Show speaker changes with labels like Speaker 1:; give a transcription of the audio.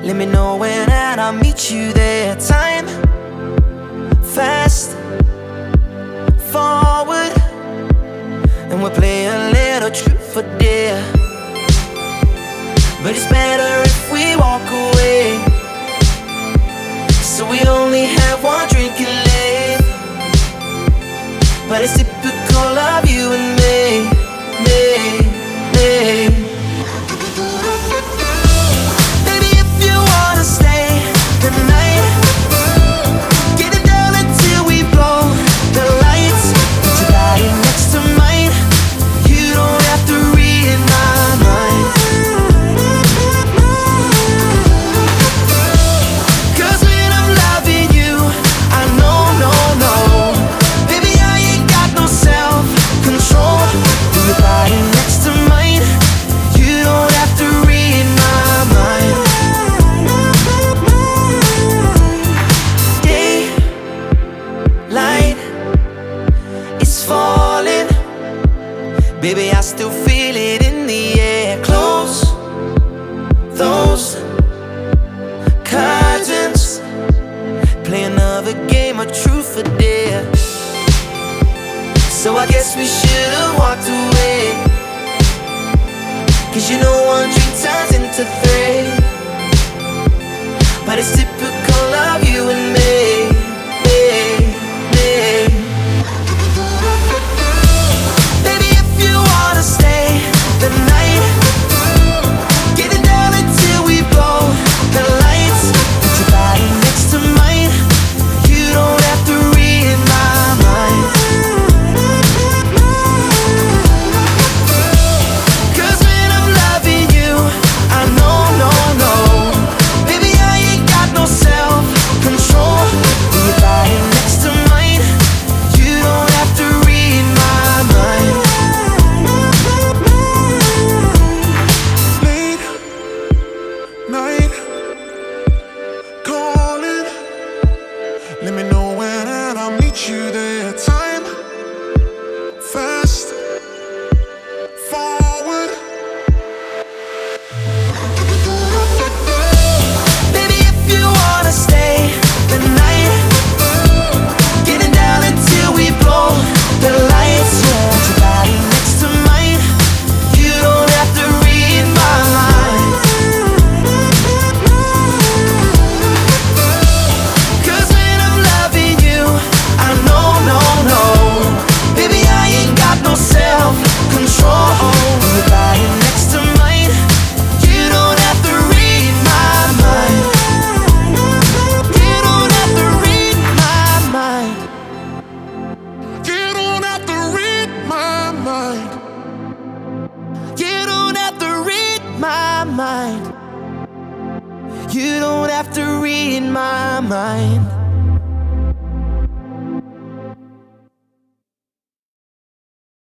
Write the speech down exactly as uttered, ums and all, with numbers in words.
Speaker 1: Let me know when and I'll meet you there. Time fast forward, and we'll play a little truth or dare. But it's better if we walk away, so we only have one drink and live. But it's typical of you and me, me, me. Baby, if you wanna stay the night, get it down until we blow the lights. Put your body next to mine, you don't have to read my mind. Cause when I'm loving you, I know, no, no, baby, I ain't got no self-control. Put your body next to mine, you don't have to read my mind. Daylight is falling, baby, I still feel it in the air. Close those curtains, play another game of truth or dare. So I guess we should've walked away, cause you know one drink turns into three. But it's typical of you and me, me, me. Baby, if you wanna stay the night, get it down until we blow the lights. Put your body next to mine, you don't have to read my mind. Cause when I'm loving you, I know, no, no, baby, I ain't got no self-control. Put your body next to mine, you don't have to read my mind.
Speaker 2: Late night calling, let me know when and I'll meet you there. Time fast forward,
Speaker 1: Baby, if you wanna stay the night, get it down until we blow the lights. Yeah, put your body next to mine, you don't have to read my mind. Cause when I'm loving you, I know, no, no, baby, I ain't got no self-control. Put your body next to mine, you don't have to read my mind. You don't have to read my mind.
Speaker 2: you don't have to read my mind.
Speaker 1: You don't have to read my mind. You don't have to read my mind.